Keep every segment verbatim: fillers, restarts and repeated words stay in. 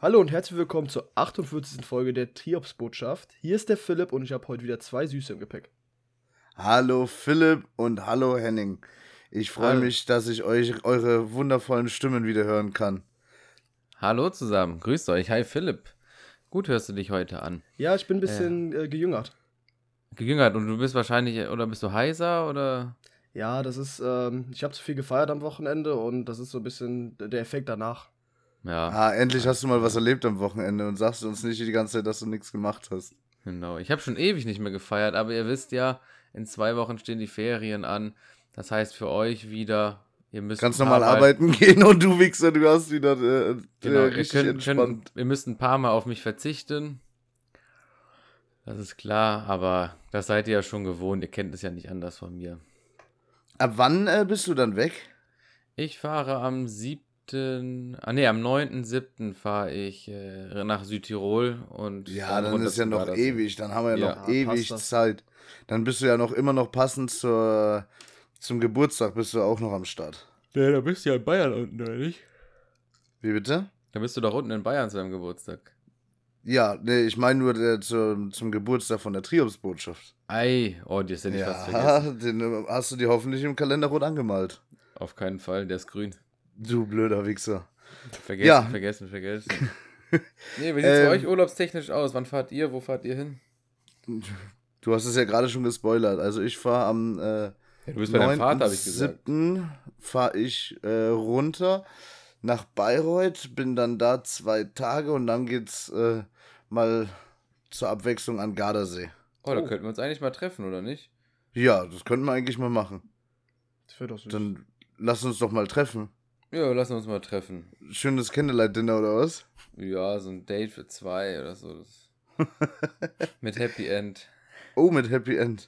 Hallo und herzlich willkommen zur achtundvierzigsten Folge der Triopsbotschaft. Hier ist der Philipp und ich habe heute wieder zwei Süße im Gepäck. Hallo Philipp und hallo Henning. Ich freue Hallo. mich, dass ich euch eure wundervollen Stimmen wieder hören kann. Hallo zusammen, grüßt euch. Hi Philipp. Gut hörst du dich heute an. Ja, ich bin ein bisschen äh, gejüngert. Gejüngert und du bist wahrscheinlich, oder bist du heiser oder? Ja, das ist, ähm, ich habe zu viel gefeiert am Wochenende und das ist so ein bisschen der Effekt danach. Ja, Ah, endlich hast du mal was erlebt am Wochenende und sagst uns nicht die ganze Zeit, dass du nichts gemacht hast. genau. Ich habe schon ewig nicht mehr gefeiert, aber ihr wisst ja, in zwei Wochen stehen die Ferien an. Das heißt für euch wieder, ihr müsst Kannst ein paar nochmal Mal- arbeiten gehen und du Wichser, du hast wieder äh, Genau, äh, ihr, richtig könnt, entspannt. könnt, ihr müsst ein paar Mal auf mich verzichten. Das ist klar, aber das seid ihr ja schon gewohnt. Ihr kennt es ja nicht anders von mir. Ab wann äh, bist du dann weg? Ich fahre am siebten Ah nee, am neunten siebten fahre ich äh, nach Südtirol und Ja, dann runter ist ja zu noch Gardasee. ewig, dann haben wir ja Ja. noch Ja, passt ewig das. Zeit. Dann bist du ja noch immer noch passend zur, zum Geburtstag, bist du auch noch am Start. Ja, da bist du ja in Bayern unten, oder nicht? Wie bitte? Da bist du doch unten in Bayern zu deinem Geburtstag. Ja, nee, ich meine nur äh, zum, zum Geburtstag von der Triopsbotschaft. Ei, oh, das hätte ich fast Ja, vergessen. den äh, hast du dir hoffentlich im Kalender rot angemalt. Auf keinen Fall, der ist grün. Du blöder Wichser. Vergessen, Ja. vergessen, vergessen. Nee, wie sieht's Ähm, bei euch urlaubstechnisch aus? Wann fahrt ihr? Wo fahrt ihr hin? Du hast es ja gerade schon gespoilert. Also ich fahre am äh, Ja, du bist bei deinem Vater, habe ich gesagt. siebten fahre ich äh, runter nach Bayreuth, bin dann da zwei Tage und dann geht's äh, mal zur Abwechslung an Gardasee. Oh, da Oh. könnten wir uns eigentlich mal treffen, oder nicht? Ja, das könnten wir eigentlich mal machen. Das wird doch süß. Dann lass uns doch mal treffen. Ja, lassen wir uns mal treffen. Schönes Candlelight-Dinner oder was? Ja, so ein Date für zwei oder so. Das mit Happy End. Oh, mit Happy End.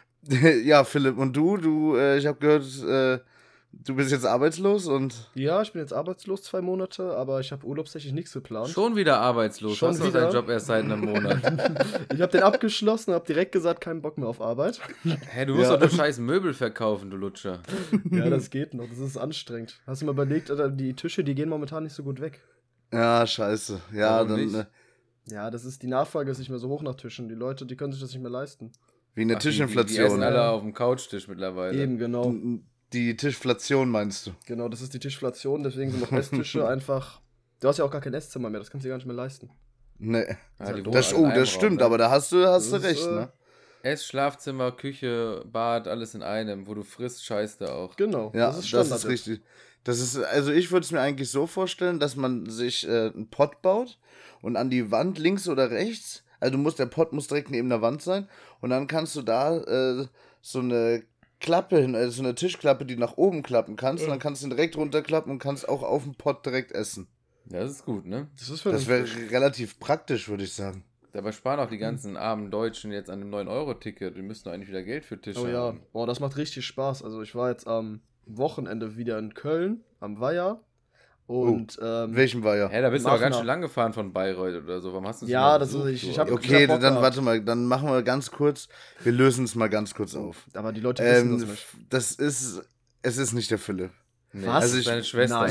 Ja, Philipp, und du? Du, äh, ich habe gehört, äh, du bist jetzt arbeitslos und Ja, ich bin jetzt arbeitslos zwei Monate, aber ich habe urlaubstechnisch nichts geplant. Schon wieder arbeitslos. Schon Schon hast du wieder? deinen Job erst seit einem Monat. Ich habe den abgeschlossen, habe direkt gesagt, keinen Bock mehr auf Arbeit. Hä, du musst Ja. doch nur scheiß Möbel verkaufen, du Lutscher. Ja, das geht noch, das ist anstrengend. Hast du mal überlegt, Alter, die Tische, die gehen momentan nicht so gut weg. ja, scheiße. Ja, Warum dann nicht? äh, Ja, das ist, die Nachfrage ist nicht mehr so hoch nach Tischen. Die Leute, die können sich das nicht mehr leisten. wie eine Ach, die- Die, die Tischinflation. essen alle Ja. auf dem Couchtisch mittlerweile. Eben, genau. Die Tischflation meinst du? Genau, das ist die Tischflation, deswegen sind auch Esstische einfach. Du hast ja auch gar kein Esszimmer mehr, das kannst du dir gar nicht mehr leisten. Nee. Ja, die Das- wohnen Das, alle in oh, einem das Raum, stimmt, ne? aber da hast du, hast Das du ist, recht, äh, ne? Ess, Schlafzimmer, Küche, Bad, alles in einem. Wo du frisst, scheißt du auch. Genau, Ja, das ist das Standard. ist richtig. Das ist, also ich würde es mir eigentlich so vorstellen, dass man sich äh, einen Pott baut und an die Wand links oder rechts, also du musst, der Pott muss direkt neben der Wand sein und dann kannst du da äh, so eine Klappe hin, also so eine Tischklappe, die nach oben klappen kannst und dann kannst du ihn direkt runterklappen und kannst auch auf dem Pott direkt essen. Das ist gut, ne? Das ist für Das wäre relativ praktisch, würde ich sagen. Dabei sparen auch die ganzen armen Deutschen jetzt an dem neun Euro Ticket. Die müssen doch eigentlich wieder Geld für Tische Oh ja, haben. boah, das macht richtig Spaß. Also ich war jetzt am Wochenende wieder in Köln, am Weiher. Und, ähm, Welchem war ja? Hä, da bist du aber ganz Machner. schön lang gefahren von Bayreuth oder so. Warum hast du das Ja, immer das ist- besucht, ich- du? ich hab- Okay, hab Bock dann gehabt. warte mal, dann machen wir ganz kurz, wir lösen es mal ganz kurz auf. aber die Leute wissen Ähm, das nicht. das ist, es ist nicht der Philipp. Nee, Was? das Also ist ich- deine Schwester.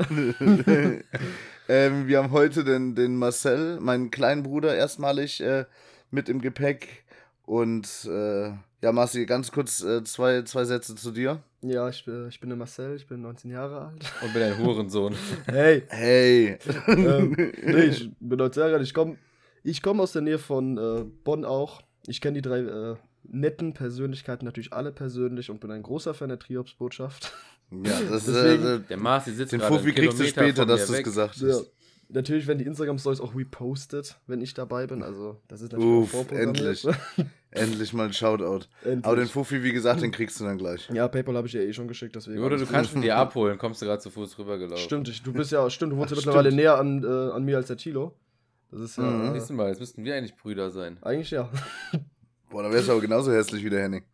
Nein. ähm, wir haben heute den, den Marcel, meinen kleinen Bruder, erstmalig äh, mit im Gepäck. Und äh, ja, Marci, ganz kurz äh, zwei, zwei Sätze zu dir. Ja, ich, bin- ich bin der Marcel, ich bin neunzehn Jahre alt. Und bin ein Hurensohn. Hey, Hey. ähm, nee, ich bin neunzehn Jahre alt. Ich komme ich komm aus der Nähe von äh, Bonn auch. Ich kenne die drei äh, netten Persönlichkeiten natürlich alle persönlich und bin ein großer Fan der Triopsbotschaft. Ja, das ist Deswegen- äh, Der Marci sitzt den gerade Fuffi einen kriegst du Kilometer später, von dass mir du es weg. gesagt Ja. hast. Natürlich werden die Instagram-Stories auch repostet, wenn ich dabei bin. Also, das ist natürlich Uff, auch vorprogrammiert. endlich. Endlich mal ein Shoutout. Endlich. Aber den Fuffi, wie gesagt, den kriegst du dann gleich. Ja, PayPal habe ich ja eh schon geschickt, deswegen. Oder du alles kannst ihn dir abholen. Kommst du gerade zu Fuß rübergelaufen. Stimmt, ich, du bist ja, stimmt, du wohnst ja Ach, mittlerweile stimmt. näher an, äh, an mir als der Tilo. Das ist ja, Mhm. äh, Nächstes Mal, jetzt müssten wir eigentlich Brüder sein. eigentlich ja. Boah, da wärst du aber genauso hässlich wie der Henning.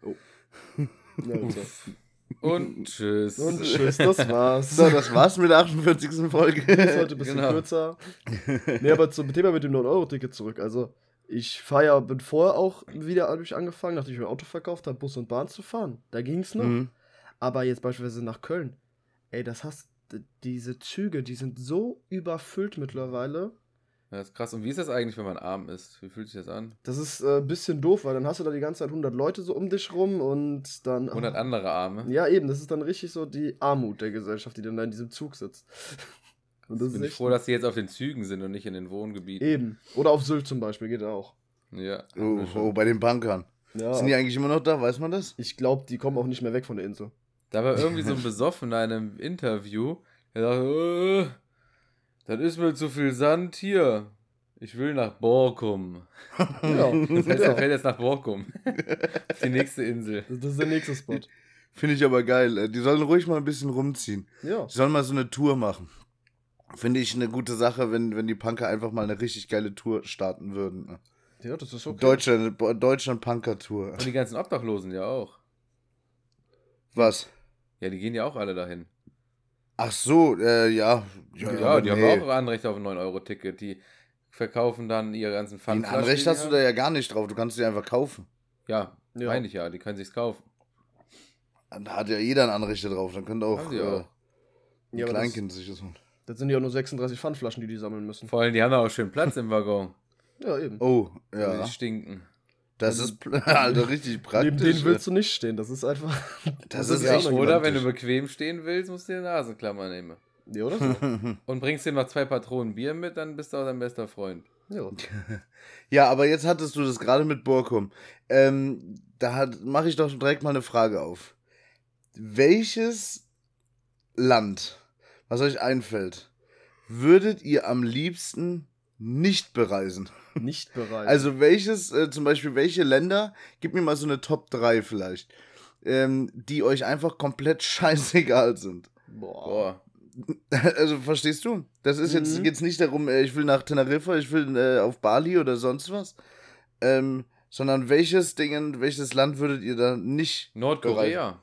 ja also. Und tschüss. Und tschüss, das war's. So, das war's mit der achtundvierzigsten Folge. ist heute ein bisschen Genau. kürzer. Nee, aber zum Thema mit dem neun Euro Ticket zurück. Also, ich fahr ja, bin vorher auch wieder hab ich angefangen, nachdem ich mein Auto verkauft habe, Bus und Bahn zu fahren. Da ging's noch. Mhm. Aber jetzt beispielsweise nach Köln. Ey, das hast, d- diese Züge, die sind so überfüllt mittlerweile. Ja, ist krass. Und wie ist das eigentlich, wenn man arm ist? Wie fühlt sich das an? Das ist ein äh, bisschen doof, weil dann hast du da die ganze Zeit hundert Leute so um dich rum und dann... hundert andere Arme. Ja, eben, das ist dann richtig so die Armut der Gesellschaft, die dann da in diesem Zug sitzt. Und das Bin ist ich froh, dass die jetzt auf den Zügen sind und nicht in den Wohngebieten. Eben. Oder auf Sylt zum Beispiel, geht auch. Ja. Oh, oh, bei den Bankern. Ja, Sind die eigentlich immer noch da? Weiß man das? ich glaube, die kommen auch nicht mehr weg von der Insel. Da war irgendwie so ein Besoffener in einem Interview, der sagte, äh, das ist mir zu viel Sand hier. Ich will nach Borkum. Ja, Das heißt, er ja. fährt jetzt nach Borkum. Auf die nächste Insel. Das ist der nächste Spot. Finde ich aber geil. Die sollen ruhig mal ein bisschen rumziehen. Ja. Die sollen mal so eine Tour machen. Finde ich eine gute Sache, wenn, wenn die Punker einfach mal eine richtig geile Tour starten würden. Ja, das ist okay. Deutschland, Deutschland Punker-Tour. Und die ganzen Obdachlosen ja auch. Was? Ja, die gehen ja auch alle dahin. Ach so, äh, ja. Ja, aber die nee. haben auch Anrecht auf ein neun Euro Ticket. Die verkaufen dann ihre ganzen Ein Pfandflaschen. Anrecht die hast du haben. da ja gar nicht drauf. Du kannst sie einfach kaufen. Ja, Ja. meine ich ja. Die können sich's kaufen. Da hat ja jeder ein Anrecht drauf. Dann könnte auch, Haben sie äh, auch. ein Ja, aber das, Kleinkind sich das holen. das sind ja nur sechsunddreißig Pfandflaschen, die die sammeln müssen. Vor allem, die haben auch schön Platz im Waggon. Ja, eben. Oh, Ja. ja. Die stinken. Das ist Alter, richtig praktisch. Neben denen willst du nicht stehen, das ist einfach... Das das ist ist echt auch noch Oder wenn du praktisch. bequem stehen willst, musst du dir eine Nasenklammer nehmen. Ja, oder so. Und bringst dir noch zwei Patronen Bier mit, dann bist du auch dein bester Freund. Ja. Ja, aber jetzt hattest du das gerade mit Borkum. Ähm, da mache ich doch direkt mal eine Frage auf. Welches Land, was euch einfällt, würdet ihr am liebsten nicht bereisen? Nicht bereit. Also welches, äh, zum Beispiel welche Länder, gib mir mal so eine Top drei vielleicht, ähm, die euch einfach komplett scheißegal sind. Boah. Boah. Also verstehst du? Das ist jetzt, Mhm. geht's nicht darum, äh, ich will nach Teneriffa, ich will äh, auf Bali oder sonst was, ähm, sondern welches Ding, welches Land würdet ihr da nicht Nordkorea.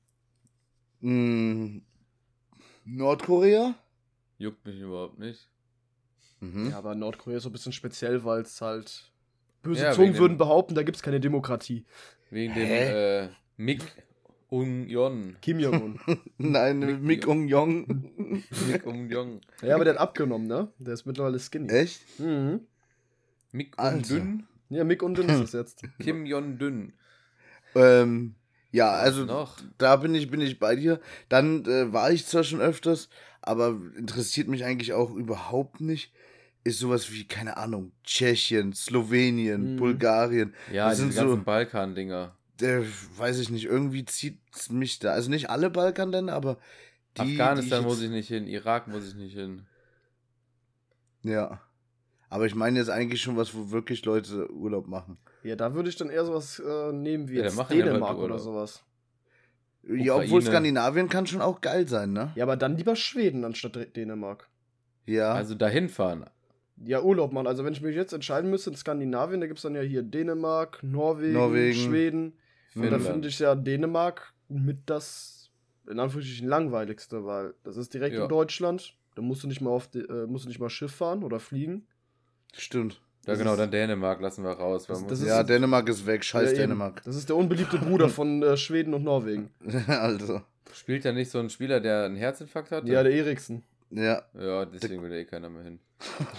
Hm, Nordkorea? Juckt mich überhaupt nicht. Mhm. Ja, aber Nordkorea ist so ein bisschen speziell, weil es halt... Böse Ja, Zungen wegen würden dem- behaupten, da gibt es keine Demokratie. Wegen dem Hä? äh, Mick Ung-Jon. Kim Jong-un. Nein, Mick- Mick Ung-Jong. Mick Ung-Jong. Ja, aber der hat abgenommen, ne? Der ist mittlerweile skinny. Echt? Mhm. Mick Alter. Ung-Dünn. Ja, Mick und Dünn ist es jetzt. Kim Jon-Dünn. Ähm, ja, Was also noch? da bin ich, bin ich bei dir. Dann äh, war ich zwar schon öfters, aber interessiert mich eigentlich auch überhaupt nicht. Ist sowas wie, keine Ahnung, Tschechien, Slowenien, Mhm. Bulgarien. Ja, Das diese sind so- ganzen Balkan-Dinger. Der, weiß ich nicht, irgendwie zieht mich da. Also nicht alle Balkanländer, aber die. Afghanistan die muss jetzt- ich nicht hin, Irak muss ich nicht hin. Ja. Aber ich meine jetzt eigentlich schon was, wo wirklich Leute Urlaub machen. Ja, da würde ich dann eher sowas äh, nehmen wie Ja, da jetzt machen ja Dänemark Leute oder Urlaub. sowas. Ja, obwohl Ukraine. Skandinavien kann schon auch geil sein, ne? Ja, aber dann lieber Schweden anstatt Dä- Dänemark. Ja. Also dahin fahren. Ja, Urlaub machen. Also wenn ich mich jetzt entscheiden müsste in Skandinavien, da gibt es dann ja hier Dänemark, Norwegen, Norwegen. Schweden. Und da Finnland. finde ich ja Dänemark mit das, in Anführungsstrichen, langweiligste, weil das ist direkt Ja. in Deutschland. Da musst du nicht mal auf die, äh, musst du nicht mal Schiff fahren oder fliegen. Stimmt. Ja, Das genau, ist- dann Dänemark lassen wir raus. Das- Man das muss- ist- Ja, Dänemark ist weg. Scheiß Ja, eben. Dänemark. Das ist der unbeliebte Bruder von äh, Schweden und Norwegen. Also. Spielt ja nicht so ein Spieler, der einen Herzinfarkt hatte? Ja, der Eriksen. Ja. Ja, deswegen will eh keiner mehr hin.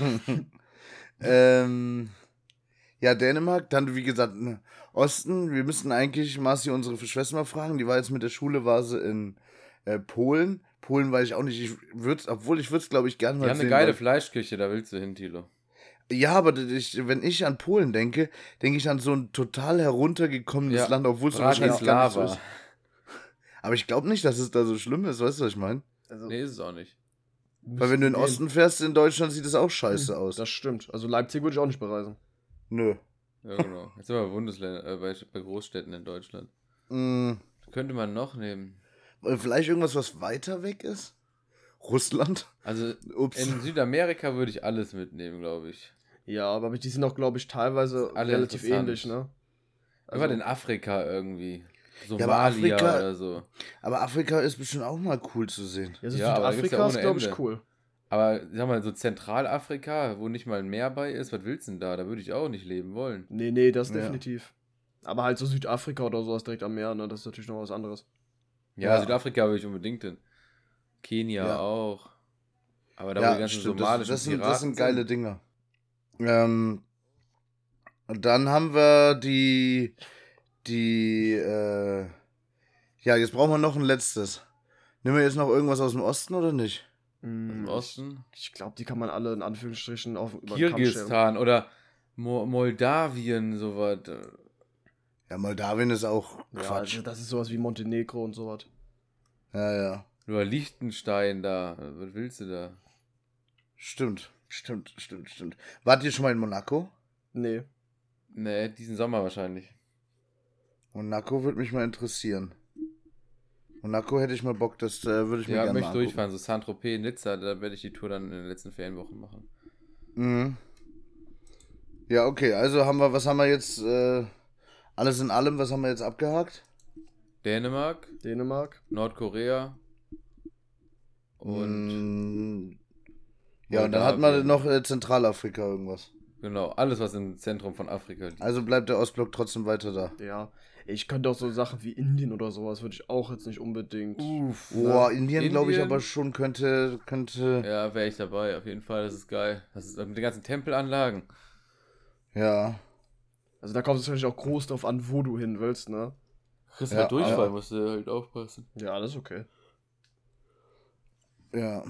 ähm, ja, Dänemark, dann wie gesagt, ne, Osten. Wir müssten eigentlich Marci, unsere Schwester, mal fragen. Die war jetzt mit der Schule, war sie in äh, Polen. Polen weiß ich auch nicht. Ich würde obwohl ich würde es, glaube ich, gerne mal Die haben eine sehen, geile weil- Fleischküche, da willst du hin, Thilo. Ja, aber das- ich, wenn ich an Polen denke, denke ich an so ein total heruntergekommenes Ja, Land, obwohl es so wahrscheinlich gar nicht so Bratislava. ist. Aber ich glaube nicht, dass es da so schlimm ist, weißt du, was ich meine? Also, Nee, ist es auch nicht. Weil wenn du in den Osten fährst in Deutschland, sieht es auch scheiße aus. Das stimmt. Also Leipzig würde ich auch nicht bereisen. Nö. Ja, genau. Jetzt sind wir bei Bundesländern, äh, bei, bei Großstädten in Deutschland. Mm, Könnte man noch nehmen. vielleicht irgendwas, was weiter weg ist? Russland? Also Ups. in Südamerika würde ich alles mitnehmen, glaube ich. Ja, aber die sind auch, glaube ich, teilweise Alle relativ interessant. ähnlich, ne? Also, in Afrika irgendwie. aber Somalia Afrika- oder so. Aber Afrika ist bestimmt auch mal cool zu sehen. Ja, so Ja, aber da gibt's ja Südafrika ist, ohne glaube ich, Ende. cool. Aber sag mal, so Zentralafrika, wo nicht mal ein Meer bei ist, was willst du denn da? Da würde ich auch nicht leben wollen. Nee, nee, das Ja. definitiv. Aber halt so Südafrika oder sowas direkt am Meer, ne? Das ist natürlich noch was anderes. Ja, Ja. Südafrika würde ich unbedingt hin. Kenia Ja. auch. Aber da wo Ja, die ganzen stimmt. Das, somalischen das, sind, Piraten das sind geile Dinger. Ähm, und dann haben wir die, die, äh, ja, jetzt brauchen wir noch ein letztes. Nehmen wir jetzt noch irgendwas aus dem Osten oder nicht? Im Osten? Ich, ich glaube, die kann man alle in Anführungsstrichen auf über den Kamm scheren. Kirgisistan oder Mo Moldawien, sowas. Ja, Moldawien ist auch Ja, Quatsch. also das ist sowas wie Montenegro und sowas. Ja, ja. Oder Liechtenstein da. Was willst du da? Stimmt, stimmt, stimmt, stimmt. Wart ihr schon mal in Monaco? Nee. Nee, diesen Sommer wahrscheinlich. Monaco würde mich mal interessieren. Monaco hätte ich mal Bock, das äh, würde ich mir Ja, gerne möchte mal durchfahren. So Saint-Tropez, Nizza, da werde ich die Tour dann in den letzten Ferienwochen machen. Mhm. Ja, okay, also haben wir, was haben wir jetzt, äh, alles in allem, was haben wir jetzt abgehakt? Dänemark, Dänemark. Nordkorea und Mm, ja, und dann hat man Moldawien. noch äh, Zentralafrika irgendwas. Genau, alles, was im Zentrum von Afrika liegt. Also bleibt der Ostblock trotzdem weiter da. Ja. Ich könnte auch so Sachen wie Indien oder sowas, würde ich auch jetzt nicht unbedingt. Uff. Boah, Indien, glaube ich Indien? aber schon könnte, könnte, Ja, wäre ich dabei, auf jeden Fall, das ist geil. Das ist mit den ganzen Tempelanlagen. ja. Also da kommt es natürlich auch groß drauf an, wo du hin willst, ne? Kriegst Ja, halt Durchfall, aber- musst du halt aufpassen. Ja, das ist okay. Ja.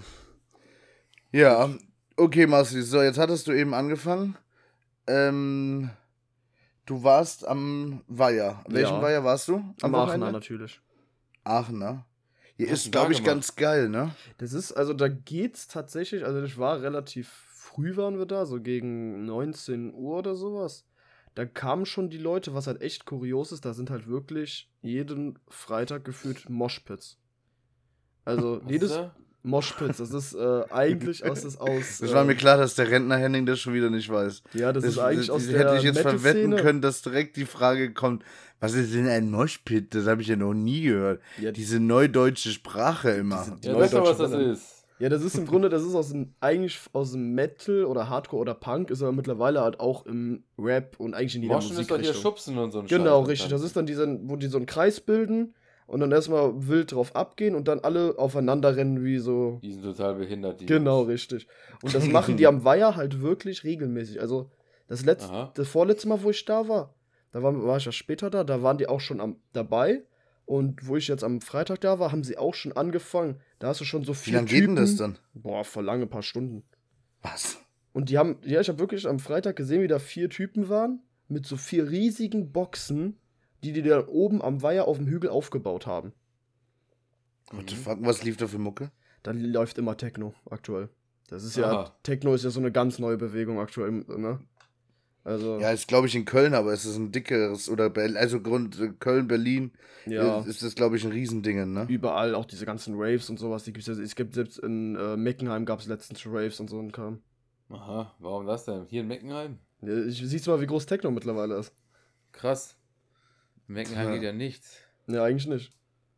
Ja, okay, Marci, so, jetzt hattest du eben angefangen. Ähm, du warst am Weiher. Welchen Ja. Weiher warst du? Am Wochenende? Aachener natürlich. Aachener. Hier Was hast ist, du da glaube ich, gemacht? ganz geil, ne? Das ist, also da geht's tatsächlich, also ich war relativ früh waren wir da, so gegen neunzehn Uhr oder sowas. Da kamen schon die Leute, was halt echt kurios ist, da sind halt wirklich jeden Freitag gefühlt Moshpits. Also Was jedes ist da? Moshpits, das ist äh, eigentlich aus das aus. Das war mir ähm, klar, dass der Rentner Henning das schon wieder nicht weiß. Ja, das, ist eigentlich das, aus das der hätte ich jetzt verwetten Metal-Szene. können, dass direkt die Frage kommt, was ist denn ein Moshpit? Das habe ich ja noch nie gehört. Ja, Diese neudeutsche Sprache immer. Diese- Die Ja, neue weißt du, was deutsche das Welle. ist? Ja, das ist im Grunde, das ist aus dem, eigentlich aus dem Metal oder Hardcore oder Punk, ist aber mittlerweile halt auch im Rap und eigentlich in jeder Moschen ist doch hier Musikrichtung. Schubsen und so ein Genau, Scheiß. richtig. Das ist dann diese, wo die so einen Kreis bilden und dann erstmal wild drauf abgehen und dann alle aufeinander rennen wie so. Die sind total behindert. Die Genau, Jungs. richtig. Und das machen die am Weiher halt wirklich regelmäßig. Also das letzte, Aha. das vorletzte Mal, wo ich da war, da war, war ich ja später da, da waren die auch schon am, dabei. Und wo ich jetzt am Freitag da war, haben sie auch schon angefangen. Da hast du schon so Wie vier lange geht denn Typen. das dann? Boah, vor lange, paar Stunden. Was? Und die haben, ja, ich habe wirklich am Freitag gesehen, wie da vier Typen waren, mit so vier riesigen Boxen, die die da oben am Weiher auf dem Hügel aufgebaut haben. What the fuck, was lief da für Mucke? Da läuft immer Techno aktuell. Das ist ja, Aha. Techno ist ja so eine ganz neue Bewegung aktuell, ne? Also, Ja, ist glaube ich in Köln, aber es ist ein dickeres, oder Berlin, also Grund äh, Köln, Berlin, ja, äh, ist das glaube ich ein Riesending, ne? überall auch diese ganzen Raves und sowas, die gibt's ja, es gibt selbst in äh, Meckenheim gab es letztens Raves und so ein Kram. Aha, warum das denn? Hier in Meckenheim? Ja, ich, siehst du mal, wie groß Techno mittlerweile ist. Krass. In Meckenheim Ja. geht ja nichts. Ja, eigentlich nicht.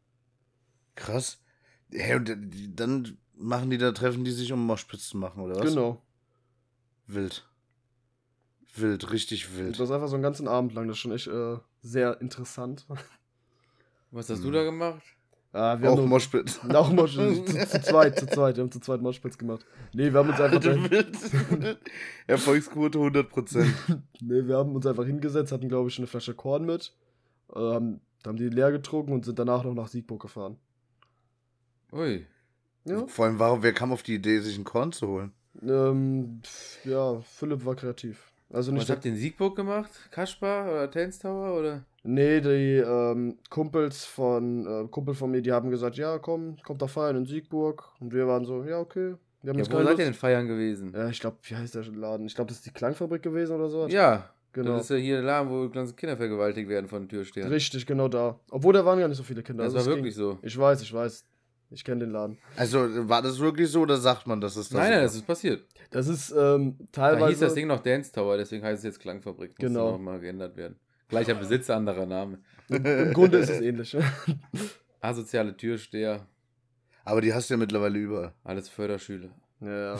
Krass. Hey, und die, dann machen die da, treffen die sich, um Moshpits zu machen, oder was? Genau. Wild. Wild, richtig Und wild. das einfach so einen ganzen Abend lang, das ist schon echt äh, sehr interessant. Was hast Hm. du da gemacht? Ah, wir Auch haben Moshpit. Auch Mosh, zu, zu zweit, zu zweit. Wir haben zu zweit Moshpits gemacht. Nee, wir haben uns einfach Alter, dahin, wild. Erfolgsquote hundert Prozent. nee, wir haben uns einfach hingesetzt, hatten, glaube ich, eine Flasche Korn mit, äh, haben, haben die leer getrunken und sind danach noch nach Siegburg gefahren. Ui. Ja, Vor allem, warum, wer kam auf die Idee, sich einen Korn zu holen? ähm, pf, ja, Philipp war kreativ. Also nicht Was habt ihr in Siegburg gemacht? Kaspar oder Tense Tower oder? Nee, die ähm, Kumpels von, äh, Kumpel von mir, die haben gesagt, ja, komm, kommt da feiern in Siegburg. Und wir waren so, ja, okay. Wir haben Ja, jetzt wo keine seid ihr Lust. denn feiern gewesen? Ja, ich glaube, wie heißt der Laden? Ich glaube, das ist die Klangfabrik gewesen oder so. Ja, genau. das ist ja hier der Laden, wo ganze Kinder vergewaltigt werden von den Türstehern. Richtig, genau da. Obwohl, da waren gar nicht so viele Kinder. Das Also war es wirklich so. ging. Ich weiß, ich weiß. Ich kenne den Laden. Also, war das wirklich so oder sagt man, dass es das Nein, nein, so das ist passiert. Das ist ähm, Da teilweise. hieß das Ding noch Dance Tower, deswegen heißt es jetzt Klangfabrik. Muss Genau. noch mal geändert werden. Gleicher Besitzer, anderer Name. Im Grunde ist es ähnlich. Asoziale Türsteher, Aber die hast du ja mittlerweile überall. alles Förderschüler. ja, ja.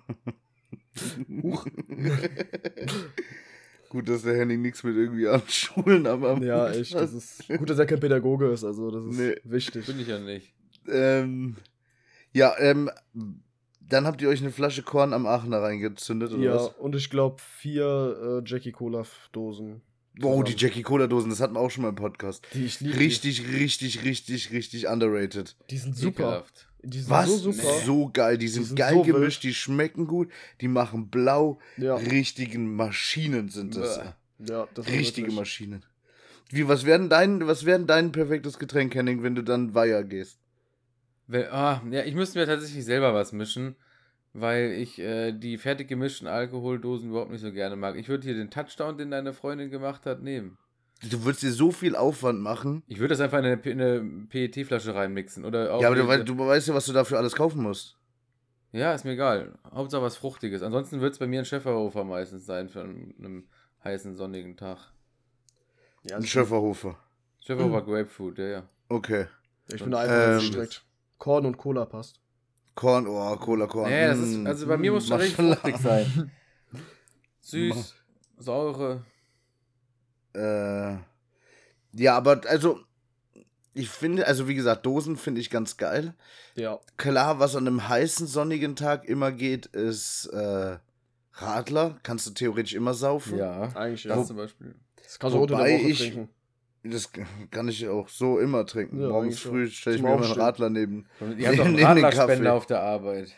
Gut, dass der Henning nichts mit irgendwie an Schulen, aber. Ja, echt. Das ist gut, dass er kein Pädagoge ist. Also, das ist Nee. wichtig. Bin ich ja nicht. Ähm, ja, ähm, Dann habt ihr euch eine Flasche Korn am Aachener reingezündet, oder Ja, was? und ich glaube vier äh, Jackie Cola-Dosen. Wow, die zusammen. Jackie Cola-Dosen, das hatten wir auch schon mal im Podcast. Die ich liebe. Richtig, richtig, richtig, richtig underrated. Die. die sind super. Ekelhaft. Die sind Was? so super. So geil, die sind, sind geil so gemischt, wild. die schmecken gut, die machen blau. Ja. Richtigen Maschinen sind das. Bäh. Ja, das war Richtige wirklich- Maschinen. Wie, was werden dein, was werden dein perfektes Getränk, Henning, wenn du dann Weiher gehst? Weil, ah, ja, ich müsste mir tatsächlich selber was mischen, weil ich äh, die fertig gemischten Alkoholdosen überhaupt nicht so gerne mag. Ich würde hier den Touchdown, den deine Freundin gemacht hat, nehmen. Du würdest dir so viel Aufwand machen. Ich würde das einfach in eine, P- in eine P E T-Flasche reinmixen. Oder auch Ja, aber du, diese- wei- du weißt ja, was du dafür alles kaufen musst. Ja, ist mir egal. Hauptsache was Fruchtiges. Ansonsten wird es bei mir ein Schäferhofer meistens sein für einen, einen heißen, sonnigen Tag. Ja, Ein also Schöfferhofer. Schäferhofer Grapefruit, ja, ja. Okay. ich bin da einfach Ähm, gestrickt. Korn und Cola passt. Korn, oh, Cola, Korn. Nee, das ist, Mm, also bei mir mm, muss schon richtig Maschallah. fruchtig sein. Süß, saure. Äh, ja, aber also, ich finde, also wie gesagt, Dosen finde ich ganz geil. Ja. Klar, was an einem heißen, sonnigen Tag immer geht, ist äh, Radler. Kannst du theoretisch immer saufen. Ja, Eigentlich ja. das Das- zum Beispiel. Das kannst du unter der Wobei Woche ich- trinken. Das kann ich auch so immer trinken. Ja, Morgens eigentlich schon. früh stelle ich Zum mir immer einen Aufstehen. Radler neben. Ihr habt doch einen Neben den Radlerspender Kaffee. auf der Arbeit.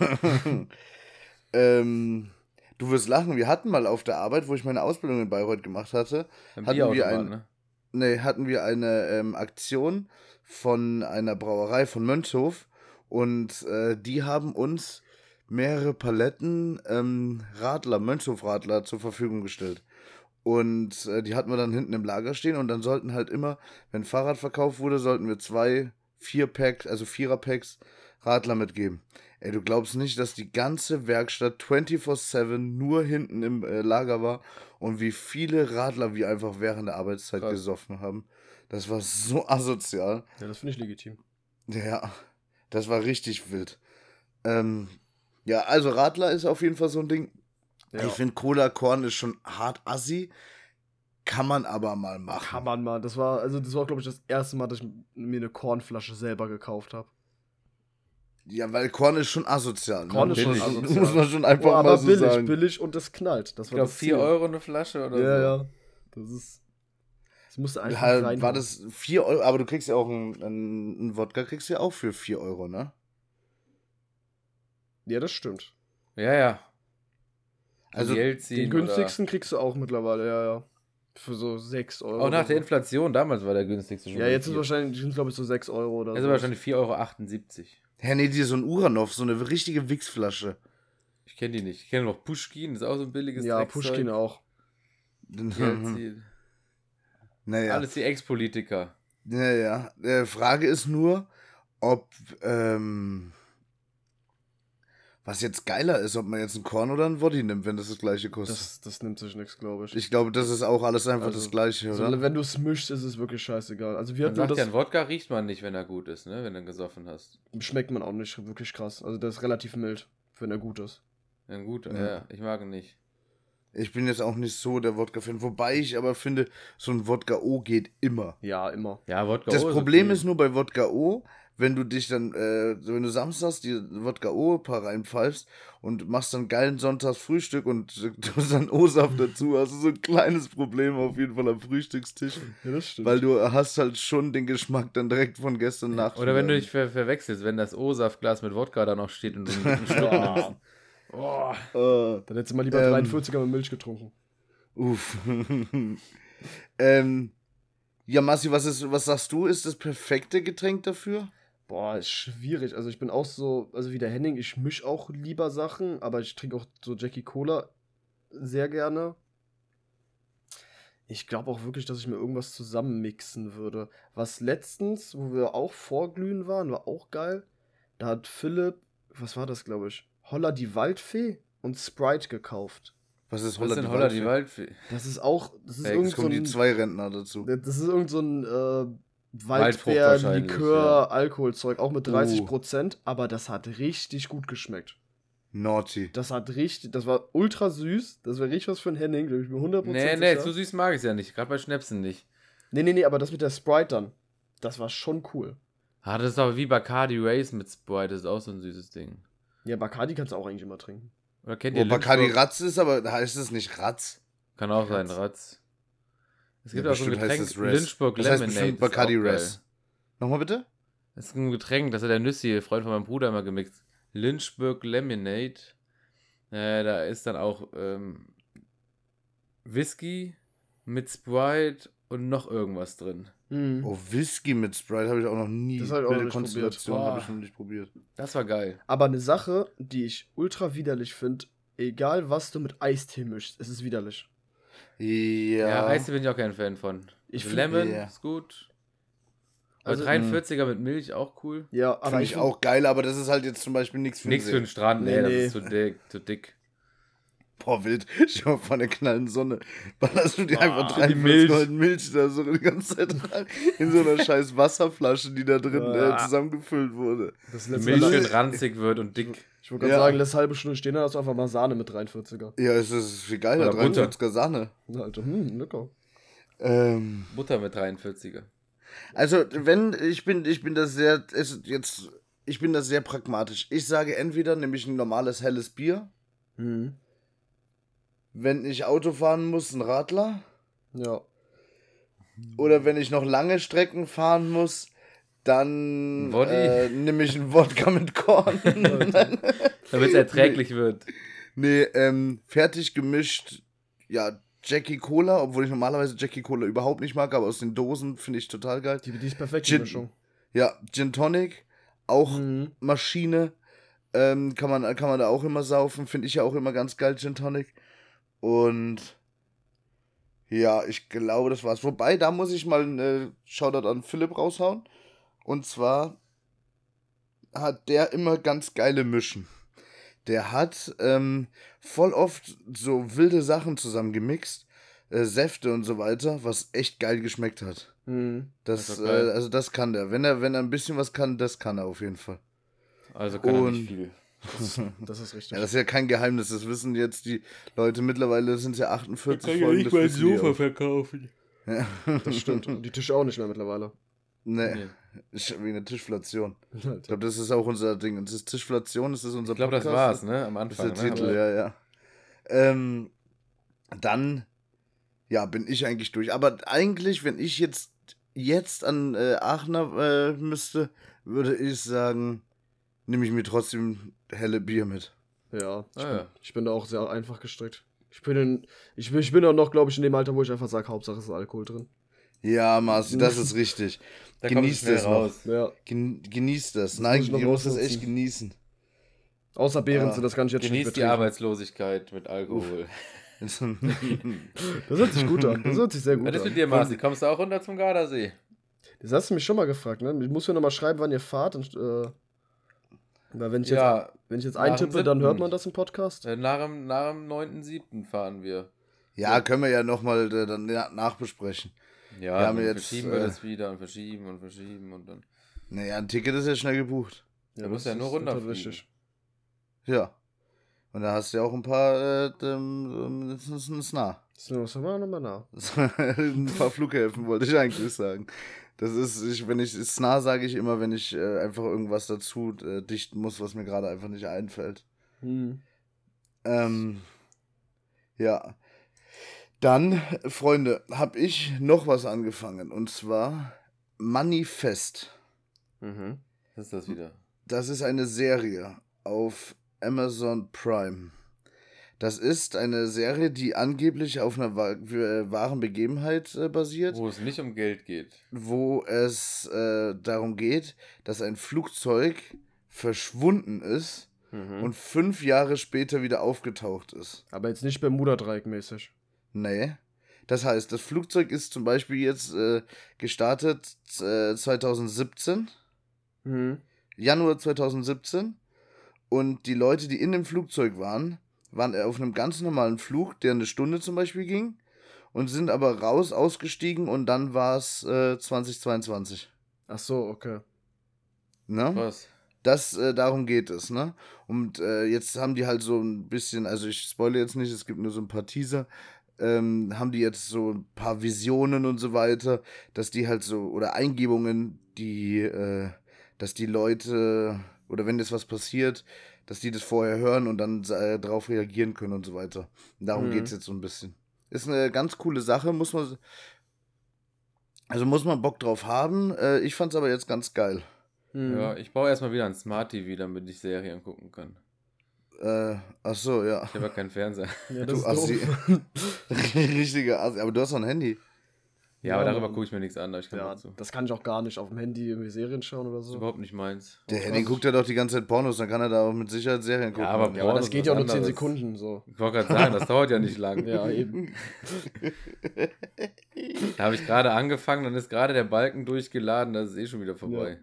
ähm, du wirst lachen, wir hatten mal auf der Arbeit, wo ich meine Ausbildung in Bayreuth gemacht hatte, Ein Hatten wir Bierautomat, ein- ne? nee, hatten wir eine ähm, Aktion von einer Brauerei von Mönchhof und äh, die haben uns mehrere Paletten ähm, Radler, Mönchhof-Radler zur Verfügung gestellt. Und äh, die hatten wir dann hinten im Lager stehen und dann sollten halt immer, wenn Fahrrad verkauft wurde, sollten wir zwei Vier-Packs, also Vierer-Packs Radler mitgeben. Ey, du glaubst nicht, dass die ganze Werkstatt vierundzwanzig sieben nur hinten im äh, Lager war und wie viele Radler wir einfach während der Arbeitszeit Krass. gesoffen haben. Das war so asozial. Ja, das finde ich legitim. Ja, das war richtig wild. Ähm, ja, also Radler ist auf jeden Fall so ein Ding. Ja. Ich finde Cola Korn ist schon hart assi. Kann man aber mal machen. Kann man mal. Das war, also das war, glaube ich, das erste Mal, dass ich mir eine Kornflasche selber gekauft habe. Ja, weil Korn ist schon asozial. Korn ne? ist schon billig. asozial. Muss man schon einfach Oh, aber mal so billig, sagen. billig und das knallt. Das Ich war glaube, das vier Ziel. Euro eine Flasche oder Ja, so. ja. Das ist. Das musste einfach Halt, rein. war das vier Euro, aber du kriegst ja auch einen, einen, einen Wodka, kriegst du ja auch für vier Euro, ne? Ja, das stimmt. Ja, ja. Also, Jelzin Den oder- günstigsten kriegst du auch mittlerweile, ja, ja. Für so sechs Euro. Auch nach oder der so. Inflation, damals war der günstigste schon. Ja, jetzt ist vier. wahrscheinlich, die sind glaube ich so sechs Euro oder Jetzt so. ist wahrscheinlich vier Euro achtundsiebzig. Hä, nee, die so ein Uranov, so eine richtige Wichsflasche. Ich kenne die nicht. Ich kenne noch Pushkin, ist auch so ein billiges Ja, Dreckszeug. Pushkin auch. Jelzin. Naja. Alles die Ex-Politiker. Naja. Äh, Frage ist nur, ob, ähm, was jetzt geiler ist, ob man jetzt einen Korn oder einen Woddy nimmt, wenn das das gleiche kostet. Das, das nimmt sich nichts, glaube ich. Ich glaube, das ist auch alles einfach Also, das gleiche, Also, oder? wenn du es mischst, ist es wirklich scheißegal. Also wir Man hatten sagt das, ja, ein Wodka riecht man nicht, wenn er gut ist, ne? Wenn du ihn gesoffen hast. schmeckt man auch nicht wirklich krass. Also der ist relativ mild, wenn er gut ist. Ein guter, Ja. ja. Ich mag ihn nicht. Ich bin jetzt auch nicht so der Wodka-Fan, wobei ich aber finde, so ein Wodka O geht immer. Ja, immer. Ja, Wodka Das O Problem okay. ist nur bei Wodka O, wenn du dich dann, äh, wenn du samstags die Wodka O ein paar reinpfeifst und machst dann geilen Sonntagsfrühstück und du hast dann O-Saft dazu, hast du so ein kleines Problem auf jeden Fall am Frühstückstisch. Ja, das stimmt. Weil du hast halt schon den Geschmack dann direkt von gestern Nacht. Oder wenn du wieder. dich ver verwechselst, wenn das O-Saftglas mit Wodka da noch steht und du einen Schluck nimmst. oh, Äh, dann hättest du mal lieber Ähm. dreiundvierziger mit Milch getrunken. Uff. ähm, ja, Massi, was, ist, was sagst du, ist das perfekte Getränk dafür? Boah, ist schwierig. Also ich bin auch so, also wie der Henning, ich misch auch lieber Sachen, aber ich trinke auch so Jackie Cola sehr gerne. Ich glaube auch wirklich, dass ich mir irgendwas zusammenmixen würde. Was letztens, wo wir auch vorglühen waren, war auch geil. Da hat Philipp, was war das, glaube ich, Holla die Waldfee und Sprite gekauft. Was ist Was Holla ist denn die Holla die Waldfee? Waldfee? Das ist auch, das ist Ja, jetzt irgend Jetzt so kommen die ein, zwei Rentner dazu. das ist irgend so ein äh, Waldfrucht Waldbeer, wahrscheinlich, Likör, ja. Alkoholzeug, auch mit dreißig Uh. Prozent, aber das hat richtig gut geschmeckt. Naughty. Das hat richtig, das war ultra süß, das wäre richtig was für ein Henning, da bin ich mir hundert Prozent Nee, nee, sicher. so süß mag ich es ja nicht. Gerade bei Schnäpsen nicht. Nee, nee, nee, aber das mit der Sprite dann, das war schon cool. Ah, das ist aber wie Bacardi Race mit Sprite. Das ist auch so ein süßes Ding. Ja, Bacardi kannst du auch eigentlich immer trinken. Oder kennt Wo ihr Bacardi Lynchburg? Ratz ist, aber heißt es nicht Ratz? Kann auch sein, Ratz. Ratz. Es Ja, gibt auch so ein bestimmt heißt Getränk, es Res. Lynchburg Das heißt Lemonade. bestimmt ist Bacardi auch geil. Res. Nochmal bitte? Das ist ein Getränk, das hat der Nüssi, Freund von meinem Bruder, immer gemixt. Lynchburg Lemonade. Äh, da ist dann auch ähm, Whisky mit Sprite und noch irgendwas drin. Mhm. Oh, Whisky mit Sprite habe ich auch noch nie. Das hab ich auch noch Wilde nicht Konstellation probiert. habe ich noch nicht probiert. Das war geil. Aber eine Sache, die ich ultra widerlich finde, egal was du mit Eistee mischst, es ist widerlich. Ja. Ja, Eistee bin ich auch kein Fan von. Ich Also find- Lemon Ja. ist gut. Also, Also dreiundvierziger mit Milch auch cool. Ja, aber Finde ich auch geil, aber das ist halt jetzt zum Beispiel nichts für Nichts für den den Strand, nee, Nee, das nee. ist zu dick. Zu dick. Boah, wild. Schau mal, von der knallen Sonne. Ballerst du dir Boah, einfach die dreiundvierzig Milch. Milch. Milch da so die ganze Zeit rein. In so einer scheiß Wasserflasche, die da drin äh, Ah. zusammengefüllt wurde. Das Die letzte Milch Mal, schön ranzig wird und dick. ich wollte gerade Ja. sagen, lässt halbe Stunde stehen, dann hast du einfach mal Sahne mit dreiundvierziger. Ja, es ist viel geiler. Oder Butter. dreiundvierziger Sahne. Alter, hm, lecker. Ähm, Butter mit dreiundvierziger. also, wenn, ich bin, ich bin das sehr, es, jetzt, ich bin das sehr pragmatisch. Ich sage entweder nehme ich ein normales helles Bier, Mhm. wenn ich Auto fahren muss, ein Radler. Ja. Oder wenn ich noch lange Strecken fahren muss, dann Woddy? äh, nehme ich einen Wodka mit Korn. Damit es erträglich wird. Nee, ähm, fertig gemischt, ja, Jackie Cola, obwohl ich normalerweise Jackie Cola überhaupt nicht mag, aber aus den Dosen finde ich total geil. Die, die ist perfekt, die Gin- Mischung. Ja, Gin Tonic, auch Mhm. Maschine, ähm, kann man, kann man da auch immer saufen, finde ich ja auch immer ganz geil, Gin Tonic. Und ja, ich glaube, das war's. Wobei, da muss ich mal einen äh, Shoutout an Philipp raushauen. Und zwar hat der immer ganz geile Mischen. Der hat ähm, voll oft so wilde Sachen zusammengemixt, äh, Säfte und so weiter, was echt geil geschmeckt hat. Mhm. Das, Das ist äh, doch geil. also das kann der. Wenn er, wenn er ein bisschen was kann, das kann er auf jeden Fall. Also kann er Und- nicht viel. Das, das ist richtig. Ja, das ist ja kein Geheimnis, das wissen jetzt die Leute. Mittlerweile sind es ja achtundvierzig Folgen. das wissen die auch. verkaufen. Ja. Das stimmt. Und die Tische auch nicht mehr mittlerweile. Nee, Nee. ist wie eine Tischflation. Ich Alter. glaube, das ist auch unser Ding. Das ist Tischflation, das ist unser Ich glaube, das war's, ne? Am Das ist Anfang. der ne? Titel, Aber- ja, ja. Ähm, dann, ja, bin ich eigentlich durch. Aber eigentlich, wenn ich jetzt, jetzt an äh, Aachener äh, müsste, würde ich sagen, nehme ich mir trotzdem helle Bier mit. Ja, ich, Ah, bin, ja. ich bin da auch sehr einfach gestrickt. Ich bin, in, ich bin, ich bin auch noch, glaube ich, in dem Alter, wo ich einfach sage, Hauptsache es ist Alkohol drin. Ja, Marci, das ist richtig. Da kommt es Genießt schnell es noch. raus. Ja. Gen genießt das. Das Nein, muss ich noch ihr müsst es ausnutzen. echt genießen. Außer Beeren Ah. sind, das kann ich jetzt schon Genießt nicht die betrinken. Arbeitslosigkeit mit Alkohol. Das hört sich gut an. Das hört sich sehr gut Was ist mit an. dir, Marci? Kommst du auch runter zum Gardasee? Das hast du mich schon mal gefragt, ne? Ich muss ja nochmal schreiben, wann ihr fahrt. Und, äh, weil wenn ich jetzt, Ja, wenn ich jetzt nach dem eintippe, dann siebten. hört man das im Podcast. äh, nach dem, nach dem neunten siebten fahren wir. ja, können wir ja nochmal äh, dann na- nachbesprechen. Ja, Wir haben dann jetzt, verschieben wir äh, das wieder und verschieben und verschieben und dann. Naja, ein Ticket ist ja schnell gebucht. Da musst du ja das nur ist total runterfliegen. wichtig. Ja. Und da hast du ja auch ein paar, äh, ähm, das ist ein Snar. So, was haben wir nochmal nach? ein paar Flughäfen wollte ich eigentlich sagen. Das ist, ich, wenn ich Snar sage ich immer, wenn ich äh, einfach irgendwas dazu äh, dichten muss, was mir gerade einfach nicht einfällt. Hm. Ähm, ja. Dann, Freunde, habe ich noch was angefangen. Und zwar Manifest. Mhm. Was ist das wieder? Das ist eine Serie auf Amazon Prime. Das ist eine Serie, die angeblich auf einer wa äh, wahren Begebenheit äh, basiert, Wo es nicht um Geld geht. wo es äh, darum geht, dass ein Flugzeug verschwunden ist Mhm. und fünf Jahre später wieder aufgetaucht ist. Aber jetzt nicht Bermuda-Dreieck mäßig. Nee. Das heißt, das Flugzeug ist zum Beispiel jetzt äh, gestartet äh, zweitausendsiebzehn, Mhm. Januar zweitausendsiebzehn, und die Leute, die in dem Flugzeug waren, waren auf einem ganz normalen Flug, der eine Stunde zum Beispiel ging, und sind aber raus, ausgestiegen, und dann war es äh, zweitausendzweiundzwanzig. Ach so, okay. Ne? Was? Das, äh, darum geht es, ne? Und äh, jetzt haben die halt so ein bisschen, also ich spoilere jetzt nicht, es gibt nur so ein paar Teaser, ähm, haben die jetzt so ein paar Visionen und so weiter, dass die halt so, oder Eingebungen, die, äh, dass die Leute, oder wenn jetzt was passiert, dass die das vorher hören und dann äh, darauf reagieren können und so weiter. Und darum Mhm. geht es jetzt so ein bisschen. Ist eine ganz coole Sache, muss man, also muss man Bock drauf haben. Äh, ich fand's aber jetzt ganz geil. Mhm. Ja, ich baue erstmal wieder ein Smart T V, damit ich Serien gucken kann. Äh, ach so, ja. Ich habe ja keinen Fernseher. Ja, Du das ist Assi. doof. Richtiger Assi. Aber du hast doch ein Handy. Ja, aber Ja, darüber Mann. gucke ich mir nichts an, da ich keine Ja, Bock zu. das kann ich auch gar nicht auf dem Handy irgendwie Serien schauen oder Das ist so. überhaupt nicht meins. Der Oh, Handy krass. guckt ja doch die ganze Zeit Pornos, dann kann er da auch mit Sicherheit Serien gucken. aber Ja, aber das Pornos geht ist ja auch was nur zehn anderes. Sekunden so. Ich wollte gerade sagen, das dauert ja nicht lang. Ja, eben. Da habe ich gerade angefangen, dann ist gerade der Balken durchgeladen, das ist eh schon wieder vorbei.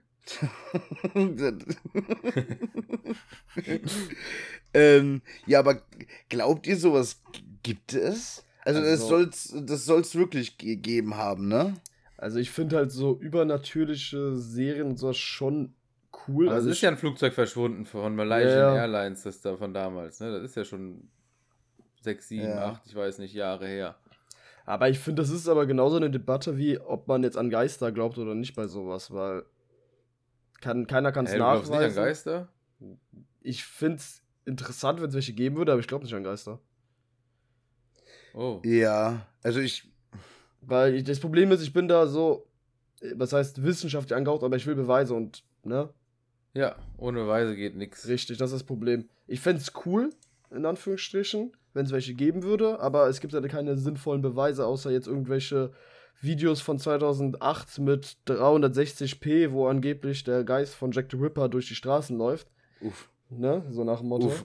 ähm, ja, aber glaubt ihr, sowas g- gibt es? Also, das Also- soll's, das soll's wirklich gegeben haben, ne? Also ich finde halt so übernatürliche Serien und sowas schon cool. Aber Also es ist ich, ja ein Flugzeug verschwunden von Malaysian Ja, ja. Airlines, das da von damals, ne? Das ist ja schon sechs, sieben, Ja. acht, ich weiß nicht, Jahre her. aber ich finde, das ist aber genauso eine Debatte, wie ob man jetzt an Geister glaubt oder nicht bei sowas, weil kann, keiner kann es Hä, du glaubst nicht an nachweisen. Geister? Ich finde es interessant, wenn es welche geben würde, aber ich glaube nicht an Geister. Oh. Ja, also ich, Weil ich, das Problem ist, ich bin da so, äh, was heißt wissenschaftlich angehaucht, aber ich will Beweise und, ne? Ja, ohne Beweise geht nichts. Richtig, das ist das Problem. Ich fände es cool, in Anführungsstrichen, wenn es welche geben würde, aber es gibt halt keine sinnvollen Beweise, außer jetzt irgendwelche Videos von zweitausendacht mit dreihundertsechzig p, wo angeblich der Geist von Jack the Ripper durch die Straßen läuft. uff, Ne? So nach dem Motto. uff.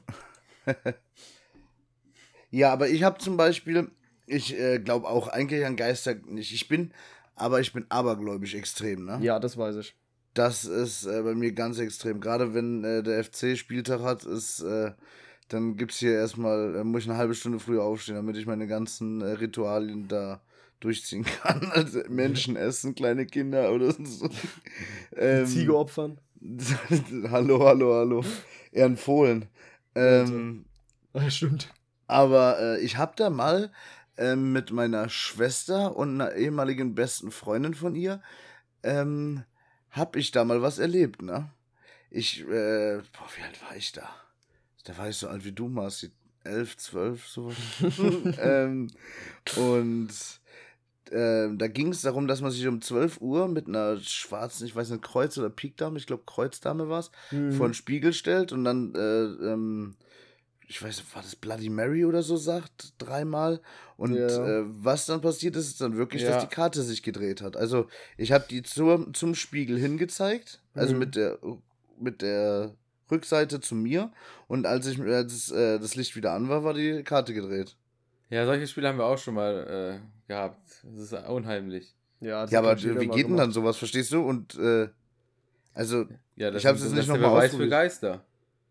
Ja, aber ich habe zum Beispiel, ich äh, glaube auch eigentlich an Geister nicht. Ich bin, aber ich bin abergläubisch extrem, ne? Ja, das weiß ich. Das ist äh, bei mir ganz extrem. Gerade wenn äh, der F C Spieltag hat, ist, äh, dann gibt's hier erstmal, äh, muss ich eine halbe Stunde früher aufstehen, damit ich meine ganzen äh, Ritualien da durchziehen kann. Also Menschen essen, kleine Kinder oder so. ähm, Ziege opfern. hallo, hallo, hallo. Eher Fohlen. Ähm, Ja, stimmt. aber äh, ich habe da mal ähm, mit meiner Schwester und einer ehemaligen besten Freundin von ihr, ähm, hab ich da mal was erlebt, ne? Ich, äh, boah, wie alt war ich da? Da war ich so alt wie du, Marci. Elf, zwölf, sowas. ähm, und ähm, da ging es darum, dass man sich um zwölf Uhr mit einer schwarzen, ich weiß nicht, Kreuz- oder Pikdame, ich glaube Kreuzdame war es, Mhm. vor den Spiegel stellt und dann, äh, ähm, ich weiß nicht, war das Bloody Mary oder so sagt, dreimal. Und Ja. äh, was dann passiert ist, ist dann wirklich, Ja. dass die Karte sich gedreht hat. Also ich habe die zur, zum Spiegel hingezeigt, also Mhm. mit der mit der Rückseite zu mir. Und als ich als äh, das Licht wieder an war, war die Karte gedreht. Ja, solche Spiele haben wir auch schon mal äh, gehabt. Das ist unheimlich. Ja, das Ja, hat, aber glaub ich, jeder wie mal geht denn dann gemacht. sowas, verstehst du? Und äh, also, Ja, das, Ich hab's ist- jetzt das nicht ist der noch mal Beweis für ausprobiert. Geister.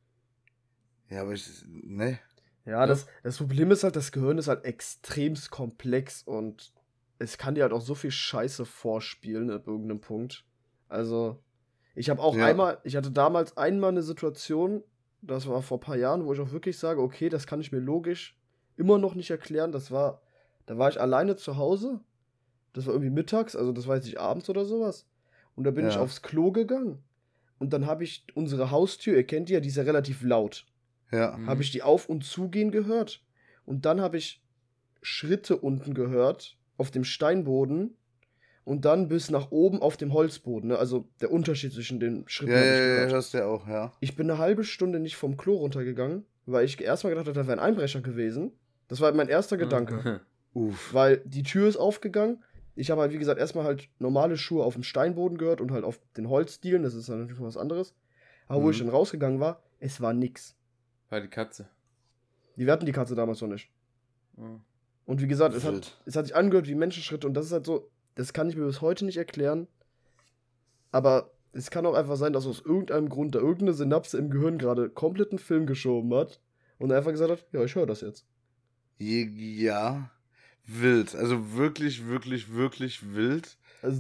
ja, aber ich, ne. Ja, das, das Problem ist halt, das Gehirn ist halt extremst komplex und es kann dir halt auch so viel Scheiße vorspielen ab irgendeinem Punkt. Also, ich habe auch Ja. einmal, ich hatte damals einmal eine Situation, das war vor ein paar Jahren, wo ich auch wirklich sage, okay, das kann ich mir logisch immer noch nicht erklären. Das war, da war ich alleine zu Hause. Das war irgendwie mittags, also das war jetzt nicht abends oder sowas. Und da bin ich Ja. aufs Klo gegangen. Und dann habe ich unsere Haustür, ihr kennt die ja, die ist ja relativ laut. Ja. Mhm. Habe ich die auf- und zugehen gehört. Und dann habe ich Schritte unten gehört, auf dem Steinboden. Und dann bis nach oben auf dem Holzboden. Ne? Also der Unterschied zwischen den Schritten Ja, habe ich ja, ja, gehört. hörst du ja auch, ja. Ich bin eine halbe Stunde nicht vom Klo runtergegangen, weil ich erstmal gedacht habe, da wäre ein Einbrecher gewesen. Das war mein erster Gedanke. Uff. Weil die Tür ist aufgegangen. Ich habe halt, wie gesagt, erstmal halt normale Schuhe auf dem Steinboden gehört und halt auf den Holzdielen. Das ist dann natürlich was anderes. Aber wo Mhm. ich dann rausgegangen war, es war nix. War die Katze. Die hatten die Katze damals noch nicht. Ja. Und wie gesagt, es hat, Wild. es hat sich angehört wie Menschenschritte und das ist halt so, das kann ich mir bis heute nicht erklären. Aber es kann auch einfach sein, dass aus irgendeinem Grund da irgendeine Synapse im Gehirn gerade komplett einen Film geschoben hat und einfach gesagt hat, ja, ich höre das jetzt. Je- Ja. Wild. Also wirklich, wirklich, wirklich wild. Also,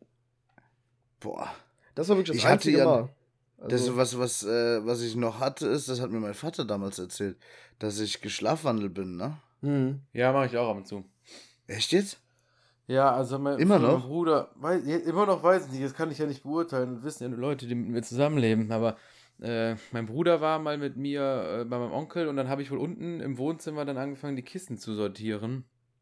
Boah. das war wirklich das Ich hatte einzige ja- Mal. Das, Also, was, was, äh, was ich noch hatte, ist, das hat mir mein Vater damals erzählt, dass ich geschlafwandelt bin, ne? hm. Ja, mache ich auch ab und zu. Echt jetzt? Ja, also mein, Immer mein noch? Bruder, weiß, ja, immer noch weiß ich nicht, das kann ich ja nicht beurteilen, das wissen ja nur Leute, die mit mir zusammenleben, aber Äh, mein Bruder war mal mit mir äh, bei meinem Onkel und dann habe ich wohl unten im Wohnzimmer dann angefangen, die Kisten zu sortieren.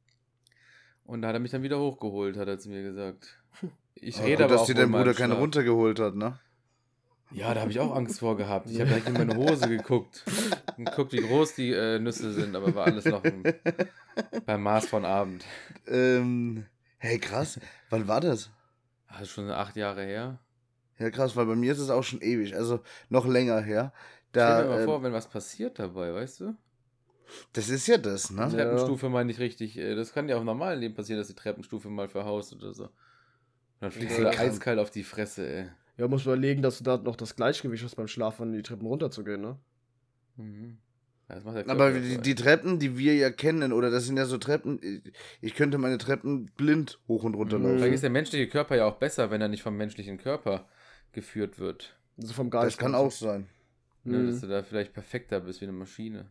Und da hat er mich dann wieder hochgeholt, hat er zu mir gesagt. Ich Aber rede gut, aber dass auch dir wohl dein mal im Bruder keine Schlaf. runtergeholt hat, ne? Ja, da habe ich auch Angst vor gehabt. Ich habe direkt in meine Hose geguckt. Und geguckt, wie groß die äh, Nüsse sind, aber war alles noch im, beim Maß von Abend. ähm, hey, krass. Wann war das? Also schon acht Jahre her. Ja, krass, weil bei mir ist es auch schon ewig, also noch länger her. Stell Da, dir mal ähm, vor, wenn was passiert dabei, weißt du? das ist ja das, Die ne? Ja. Treppenstufe mal nicht richtig. Äh, das kann ja auch im normalen Leben passieren, dass die Treppenstufe mal verhaust oder so. Und dann fliegst Nee, du da krank. eiskalt auf die Fresse, ey. Ja, muss überlegen, dass du da noch das Gleichgewicht hast beim Schlafen, die Treppen runterzugehen, ne? Mhm. Ja, das macht der Körper Aber ja die, so, die ey. Treppen, die wir ja kennen, oder das sind ja so Treppen, ich- ich könnte meine Treppen blind hoch und runter Mhm. laufen. Vielleicht ist der menschliche Körper ja auch besser, wenn er nicht vom menschlichen Körper geführt wird. Also vom Geist. Das kann meinst du? auch sein. Ne, Mhm. dass du da vielleicht perfekter bist wie eine Maschine.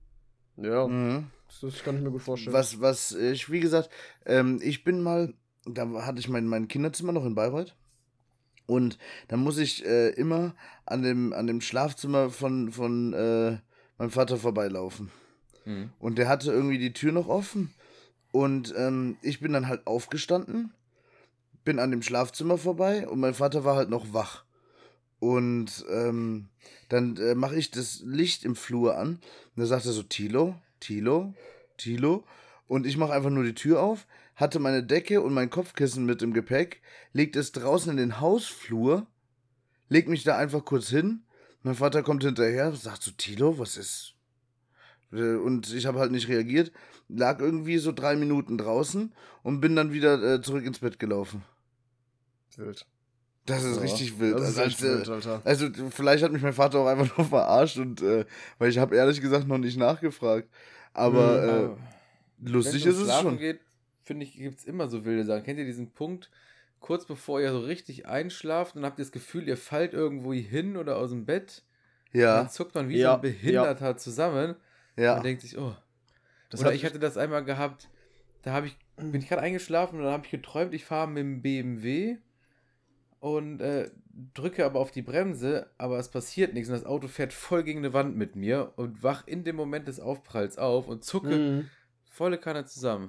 Ja, Mhm. das, das kann ich mir gut vorstellen. Was, was ich, wie gesagt, ähm, ich bin mal, da hatte ich mein, mein Kinderzimmer noch in Bayreuth. Und da muss ich äh, immer an dem, an dem Schlafzimmer von, von äh, meinem Vater vorbeilaufen. Mhm. Und der hatte irgendwie die Tür noch offen. Und ähm, ich bin dann halt aufgestanden, bin an dem Schlafzimmer vorbei und mein Vater war halt noch wach. Und ähm, dann äh, mache ich das Licht im Flur an. Und da sagt er so, Tilo, Tilo, Tilo. Und ich mache einfach nur die Tür auf, hatte meine Decke und mein Kopfkissen mit im Gepäck, legt es draußen in den Hausflur, leg mich da einfach kurz hin. Mein Vater kommt hinterher, sagt so, Tilo, was ist? Äh, Und ich habe halt nicht reagiert, lag irgendwie so drei Minuten draußen und bin dann wieder äh, zurück ins Bett gelaufen. Wild. Das ist Ja, richtig wild. Das ist Also, echt als, äh, wild, Alter. Also vielleicht hat mich mein Vater auch einfach nur verarscht und äh, weil ich habe ehrlich gesagt noch nicht nachgefragt. Aber Mhm. äh, Aber lustig wenn's ist ums es Schlafen schon. geht, finde ich, gibt es immer so wilde Sachen. Kennt ihr diesen Punkt, kurz bevor ihr so richtig einschlaft und habt ihr das Gefühl, ihr fallt irgendwo hin oder aus dem Bett? Und dann Ja, zuckt man wie so Ja, ein Behinderter zusammen. ja. Man denkt sich, oh. Das Oder hat ich hatte das einmal gehabt, da habe ich, bin ich gerade eingeschlafen und dann habe ich geträumt, ich fahre mit dem B M W und äh, drücke aber auf die Bremse, aber es passiert nichts und das Auto fährt voll gegen eine Wand mit mir und wach in dem Moment des Aufpralls auf und zucke Mhm. volle Kanne zusammen.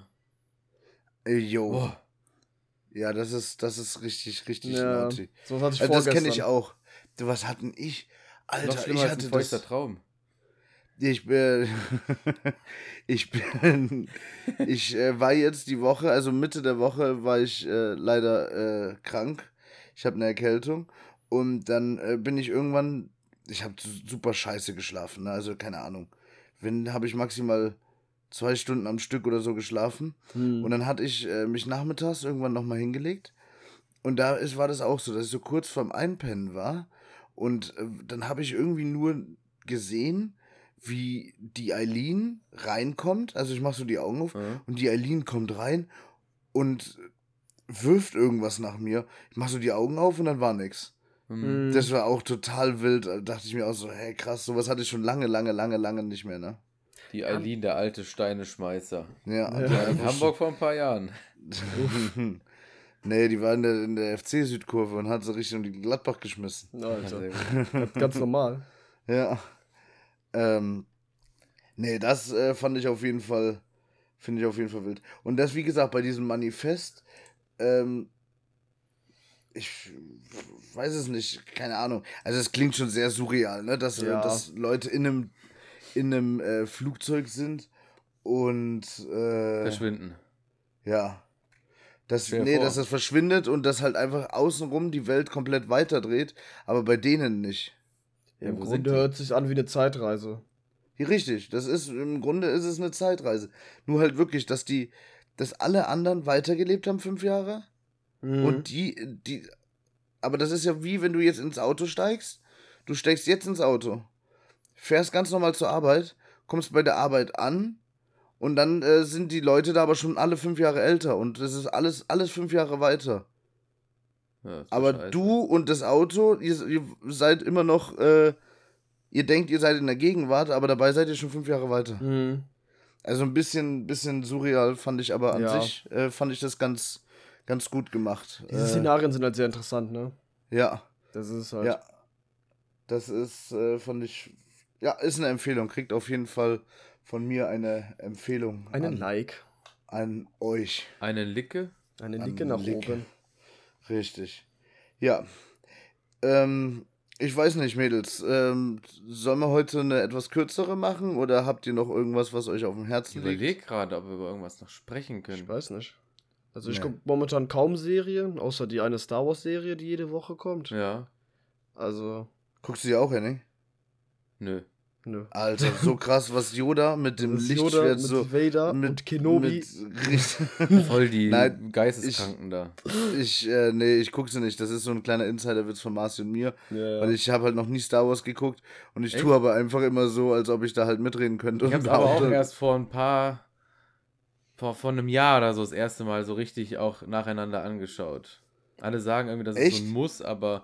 Äh, Jo. Boah. Ja, das ist, das ist richtig, richtig Ja, naughty. so hatte ich Also das vorgestern. kenne ich auch. Du, was hatten ich? Alter, Noch schlimmer ich als hatte ein feuchter das. Traum. Ich bin, ich bin, ich äh, war jetzt die Woche, also Mitte der Woche war ich äh, leider äh, krank. Ich habe eine Erkältung und dann äh, bin ich irgendwann, ich habe super scheiße geschlafen, ne? Also keine Ahnung. Wenn habe ich maximal zwei Stunden am Stück oder so geschlafen Mhm. und dann hatte ich äh, mich nachmittags irgendwann nochmal hingelegt und da ist, war das auch so, dass ich so kurz vorm Einpennen war und äh, dann habe ich irgendwie nur gesehen, wie die Eileen reinkommt. Also ich mach so die Augen auf Ja. und die Eileen kommt rein und wirft irgendwas nach mir. Ich mach so die Augen auf und dann war nix. Hm. Mhm. Das war auch total wild. Da dachte ich mir auch so, hey krass, sowas hatte ich schon lange, lange, lange, lange nicht mehr, ne? Die Eileen, der alte Steineschmeißer. Ja, Ja. die war In einfach Hamburg vor ein paar Jahren. schon- Nee, die war in der, in der F C-Südkurve und hat so richtig um die Gladbach geschmissen. Alter. Sehr gut. Ganz- Ganz normal. Ja. Ähm, nee, das äh, fand ich auf jeden Fall, finde ich auf jeden Fall wild. Und das, wie gesagt, bei diesem Manifest, ähm, ich weiß es nicht, keine Ahnung. Also es klingt schon sehr surreal, ne? Dass, äh, Ja. dass Leute in einem, in einem äh, Flugzeug sind und äh, Verschwinden. ja. Das, Stell dir nee, vor. dass das verschwindet und dass halt einfach außenrum die Welt komplett weiterdreht, aber bei denen nicht. Ja, Im wo sind Grunde die? hört sich an wie eine Zeitreise. Ja, richtig, das ist, im Grunde ist es eine Zeitreise. Nur halt wirklich, dass die, dass alle anderen weitergelebt haben fünf Jahre Mhm. und die, die, aber das ist ja wie, wenn du jetzt ins Auto steigst, du steigst jetzt ins Auto, fährst ganz normal zur Arbeit, kommst bei der Arbeit an und dann äh, sind die Leute da aber schon alle fünf Jahre älter und das ist alles, alles fünf Jahre weiter. Ja, ist doch Aber scheiße. du und das Auto, ihr, ihr seid immer noch, äh, ihr denkt, ihr seid in der Gegenwart, aber dabei seid ihr schon fünf Jahre weiter. Mhm. Also ein bisschen, bisschen surreal fand ich, aber an Ja. sich äh, fand ich das ganz, ganz gut gemacht. Diese äh, Szenarien sind halt sehr interessant, ne? ja, Das ist halt. ja. Das ist, äh, fand ich, ja, ist eine Empfehlung. Kriegt auf jeden Fall von mir eine Empfehlung Einen an, Like. an euch. Eine Licke? Eine An Licke nach Licke. oben. Richtig. Ja. Ähm, ich weiß nicht, Mädels. Ähm, sollen wir heute eine etwas kürzere machen oder habt ihr noch irgendwas, was euch auf dem Ich Herzen liegt? überlege gerade, ob wir über irgendwas noch sprechen Ich können. weiß nicht. Also ich Nee. gucke momentan kaum Serien, außer die eine Star Wars Serie, die jede Woche kommt. Ja, Also, Also, guckst du die auch, Henning? nö. nö. Alter, so krass, was Yoda mit dem Das ist Yoda Lichtschwert mit so. Vader mit, und Kenobi. Mit, richtig- Voll die Nein, Geisteskranken da. ich, äh, nee, ich guck sie nicht. Das ist so ein kleiner Insiderwitz von Marci und mir. Ja, Weil ich habe halt noch nie Star Wars geguckt und ich Echt? tue aber einfach immer so, als ob ich da halt mitreden könnte. Ich und hab's aber auch behaupte- erst vor ein paar, vor, vor einem Jahr oder so das erste Mal so richtig auch nacheinander angeschaut. Alle sagen irgendwie, das ist so Echt? ein Muss, aber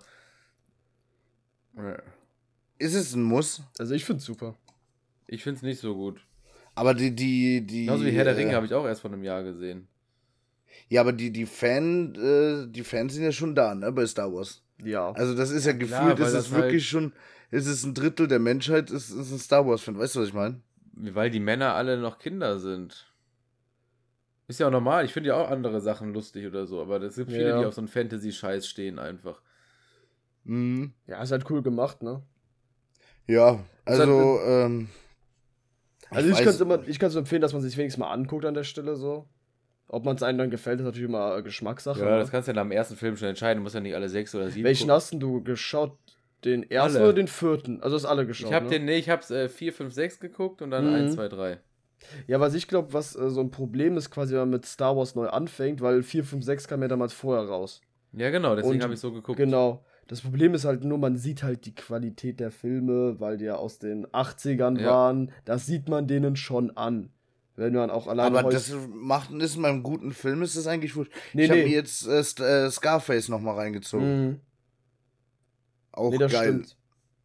äh, Ist es ein Muss? Also ich find's super. ich find's nicht so gut. Aber die, die, die. Genauso wie Herr der äh, Ringe habe ich auch erst vor einem Jahr gesehen. Ja, aber die, die Fan, äh, die Fans sind ja schon da, ne, bei Star Wars. Ja. Also das ist ja, Ja, gefühlt, klar, das weil ist das wirklich halt- schon, ist es ein Drittel der Menschheit, ist, ist ein Star Wars-Fan. Weißt du, was ich meine? Weil die Männer alle noch Kinder sind. Ist ja auch normal. Ich finde ja auch andere Sachen lustig oder so, aber es gibt viele, Ja. die auf so einen Fantasy-Scheiß stehen einfach. Mhm. Ja, ist halt cool gemacht, ne? Ja, Ist also, ähm. Also ich, weiß- kann es immer, ich kann's empfehlen, dass man sich wenigstens mal anguckt an der Stelle so. Ob man es einem dann gefällt, ist natürlich immer äh, Geschmackssache. Ja, ne? das kannst du ja nach dem ersten Film schon entscheiden. Du musst ja nicht alle sechs oder sieben Welchen gucken. hast denn du geschaut? Den ersten Alle. oder den vierten? Also hast alle geschaut, Ich hab ne? den, nee, ich hab's äh, vier, fünf, sechs geguckt und dann Mhm. eins, zwei, drei. Ja, was ich glaube, was äh, so ein Problem ist, quasi, wenn man mit Star Wars neu anfängt, weil vier, fünf, sechs kam ja damals vorher raus. Ja, genau, deswegen Und habe ich so geguckt. Genau. Das Problem ist halt nur, man sieht halt die Qualität der Filme, weil die ja aus den achtzigern Ja. waren. Das sieht man denen schon an. Wenn man auch alleine Aber heut- das macht, ist in meinem guten Film, ist das eigentlich wurscht. Nee, ich habe nee. mir jetzt äh, St- äh, Scarface nochmal reingezogen. Mhm. Auch Nee, das geil. stimmt.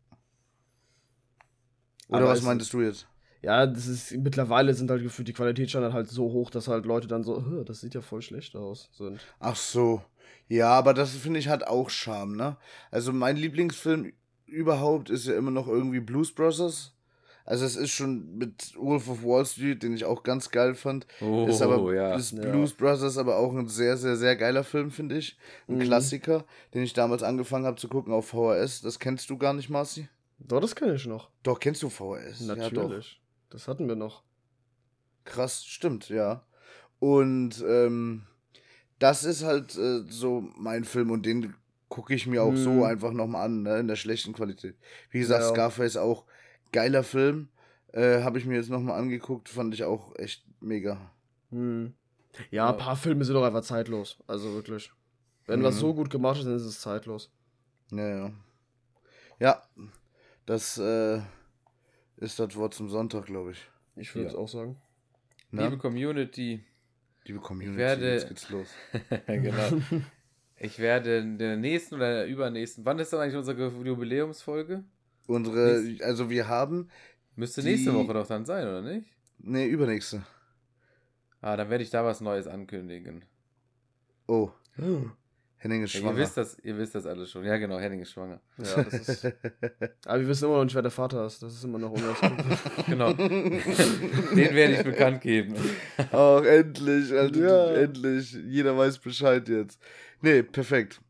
Oder Aber was es- meintest du jetzt? Ja, das ist, mittlerweile sind halt gefühlt die Qualitätsstandards halt so hoch, dass halt Leute dann so, "Hä, das sieht ja voll schlecht aus, sind. Ach so. Ja, aber das finde ich hat auch Charme, ne? Also mein Lieblingsfilm überhaupt ist ja immer noch irgendwie Blues Brothers. Also es ist schon mit Wolf of Wall Street, den ich auch ganz geil fand. Oh, ist aber ja. ist Ja. Blues Brothers aber auch ein sehr, sehr, sehr geiler Film, finde ich. Ein Mhm. Klassiker, den ich damals angefangen habe zu gucken auf V H S. Das kennst du gar nicht, Marci? Doch, das kenne ich noch. Doch, kennst du V H S? Ja, doch. Natürlich. Das hatten wir noch. Krass, stimmt, ja. Und ähm, das ist halt äh, so mein Film und den gucke ich mir auch so Mhm. einfach nochmal an, ne, in der schlechten Qualität. Wie gesagt, Ja. Scarface auch geiler Film. Äh, habe ich mir jetzt nochmal angeguckt, fand ich auch echt mega. Hm. Ja, Ja. ein paar Filme sind doch einfach zeitlos. Also wirklich. Wenn Mhm. was so gut gemacht ist, dann ist es zeitlos. Ja, ja. Ja, das äh, ist das Wort zum Sonntag, glaube ich. Ich würde es Ja. auch sagen. Ne? Liebe Community, Liebe Community, Ich werde- jetzt geht's los. genau. Ich werde in der nächsten oder der übernächsten, wann ist dann eigentlich unsere Jubiläumsfolge? Unsere, also wir haben, Müsste Die- nächste Woche doch dann sein, oder nicht? ne, übernächste. Ah, dann werde ich da was Neues ankündigen. Oh, Henning ist Ja, schwanger. ihr wisst das, ihr wisst das alles schon. Ja, genau, Henning ist schwanger. Ja, das ist. Aber wir wissen immer noch nicht, wer der Vater ist. Das ist immer noch unausgeklärt. Genau. Den werde ich bekannt geben. Ach, endlich, Alter, Ja. endlich. Jeder weiß Bescheid jetzt. Nee, perfekt.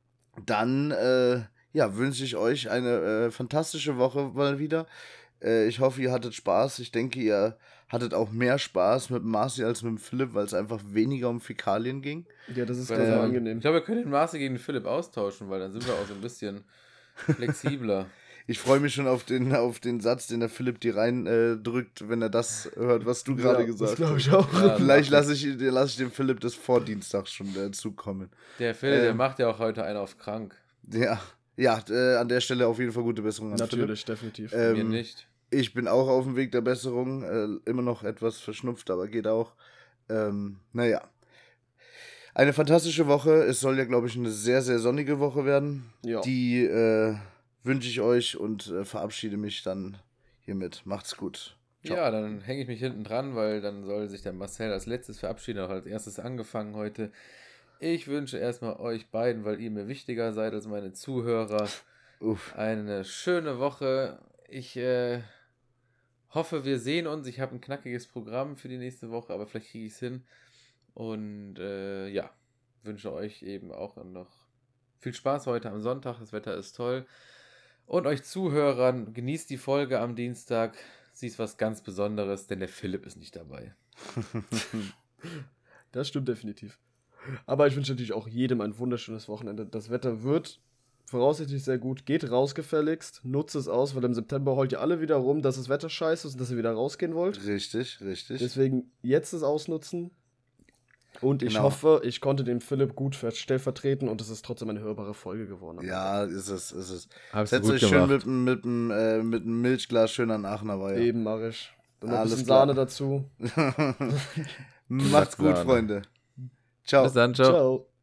Dann, äh, ja, wünsche ich euch eine äh, fantastische Woche mal wieder. Äh, ich hoffe, ihr hattet Spaß. Ich denke, ihr hattet auch mehr Spaß mit Marci als mit dem Philipp, weil es einfach weniger um Fäkalien ging. Ja, das ist Ähm, ganz Ich angenehm. glaube, wir können den Marci gegen den Philipp austauschen, weil dann sind wir auch so ein bisschen flexibler. Ich freue mich schon auf den, auf den Satz, den der Philipp dir rein äh, drückt, wenn er das hört, was du gerade Ja, gesagt das glaube hast. ich auch. Ja, Vielleicht lasse ich, lass ich dem Philipp das vor Dienstag schon äh, zukommen. Der Philipp, der Ähm. macht ja auch heute einen auf krank. Ja, ja äh, an der Stelle auf jeden Fall gute Besserung an Natürlich, definitiv. Philipp. Mir Ähm, nicht. ich bin auch auf dem Weg der Besserung, äh, immer noch etwas verschnupft, aber geht auch. Ähm, naja. Eine fantastische Woche. Es soll ja, glaube ich, eine sehr, sehr sonnige Woche werden. Ja. Die äh, wünsche ich euch und äh, verabschiede mich dann hiermit. Macht's gut. Ciao. Ja, dann hänge ich mich hinten dran, weil dann soll sich der Marcel als letztes verabschieden, auch als erstes angefangen heute. Ich wünsche erstmal euch beiden, weil ihr mir wichtiger seid als meine Zuhörer, Uff. eine schöne Woche. Ich äh, hoffe, wir sehen uns. Ich habe ein knackiges Programm für die nächste Woche, aber vielleicht kriege ich es hin. Und äh, ja, wünsche euch eben auch noch viel Spaß heute am Sonntag. Das Wetter ist toll. Und euch Zuhörern, genießt die Folge am Dienstag. Sie ist was ganz Besonderes, denn der Philipp ist nicht dabei. Das stimmt definitiv. Aber ich wünsche natürlich auch jedem ein wunderschönes Wochenende. Das Wetter wird voraussichtlich sehr gut. Geht raus gefälligst. Nutzt es aus, weil im September heult ihr alle wieder rum, dass das Wetter scheiße ist und dass ihr wieder rausgehen wollt. Richtig, richtig. Deswegen jetzt es ausnutzen. Und ich Genau. hoffe, ich konnte den Philipp gut stellvertreten und es ist trotzdem eine hörbare Folge geworden. Ja, ist es, ist es. Hab's du Setzt gut euch schön gemacht. mit, dem- mit, dem, äh, mit einem Milchglas schön an Aachener Weiher. Eben mache ich. Dann noch ein Alles bisschen klar. Sahne dazu. Macht's gut, Sahne. Freunde. Ciao. Bis dann, ciao. Ciao.